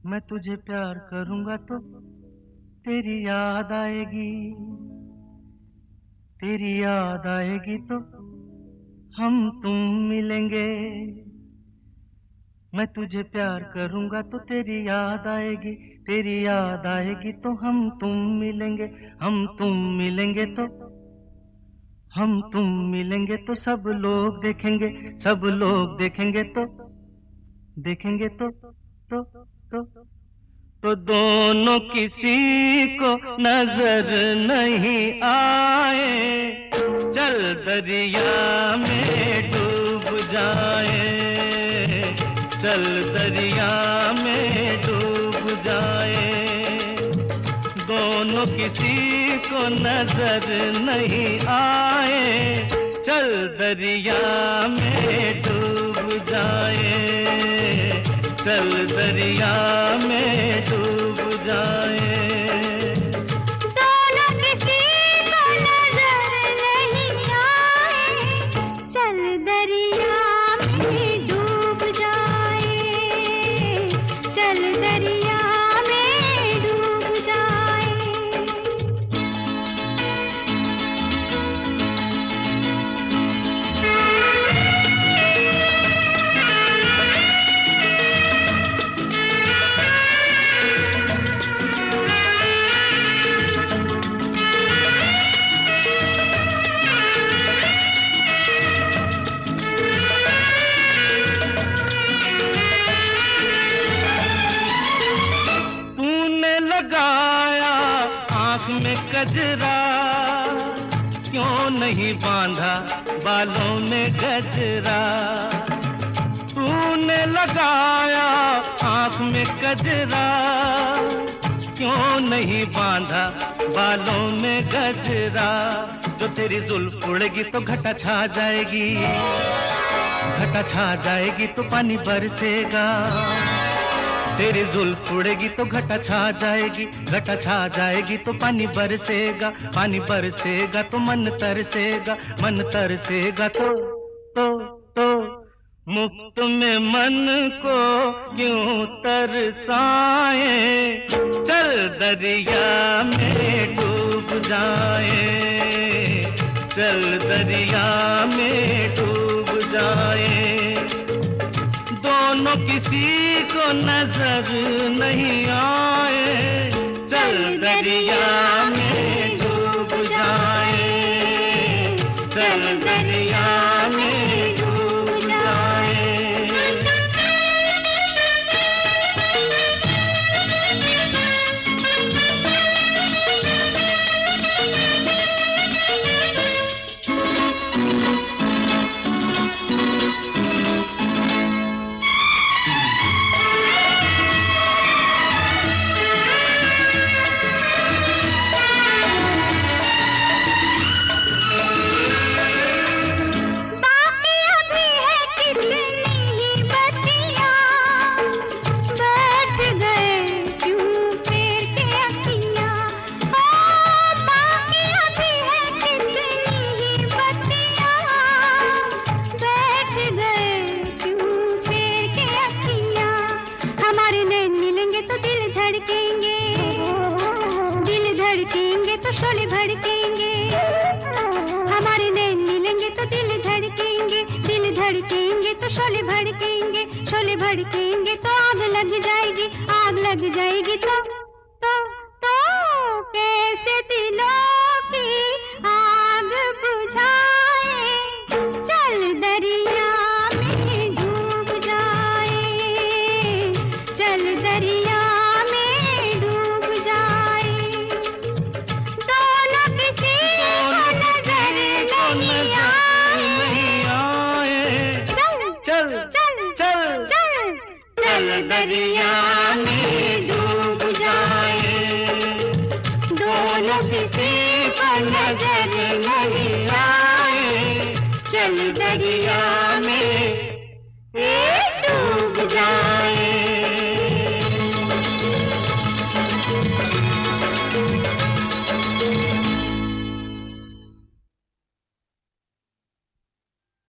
मैं तुझे प्यार करूंगा तो तेरी याद आएगी, तेरी याद आएगी तो हम तुम मिलेंगे। मैं तुझे प्यार करूंगा तो तेरी याद आएगी, तेरी याद आएगी तो हम तुम मिलेंगे। हम तुम मिलेंगे तो हम तुम मिलेंगे तो सब लोग देखेंगे, सब लोग देखेंगे तो देखेंगे तो दोनों किसी को नजर नहीं आए, चल दरिया में डूब जाए, चल दरिया में डूब जाए। दोनों किसी को नजर नहीं आए, चल दरिया में डूब जाए, चल दरिया में डूब जाए। दोनों किसी को नजर नहीं आए, चल दरिया में डूब जाए, चल दरिया में डूब जाए। लगाया आँख में कजरा, क्यों नहीं बांधा बालों में गजरा। तूने लगाया आँख में कजरा, क्यों नहीं बांधा बालों में गजरा। जो तेरी जुल्फ उड़ेगी तो घटा छा जाएगी, घटा छा जाएगी तो पानी बरसेगा। तेरी जुल्फ उड़ेगी तो घटा छा जाएगी, घटा छा जाएगी तो पानी बरसेगा, पानी बरसेगा तो मन तरसेगा, मन तरसेगा तो मुफ्त में मन को क्यों तरसाए, चल दरिया में डूब जाए, चल दरिया में डूब जाए। दोनों किसी को नजर नहीं आए, चल दरिया में डूब जाए, चल दरिया में डूब जाए। तो शोले भड़केंगे, हमारे नैन मिलेंगे तो दिल धड़केंगे, दिल धड़केंगे तो शोले भड़केंगे, शोले भड़केंगे तो आग लग जाएगी, आग लग जाएगी तो कैसे दिलों की आग बुझाए, चल दरिया में डूब जाए, चल दरिया में डूब जाए। दोनों किसी को नजर नहीं आए, चल दरिया में डूब जाए। दोनों किसी को नजर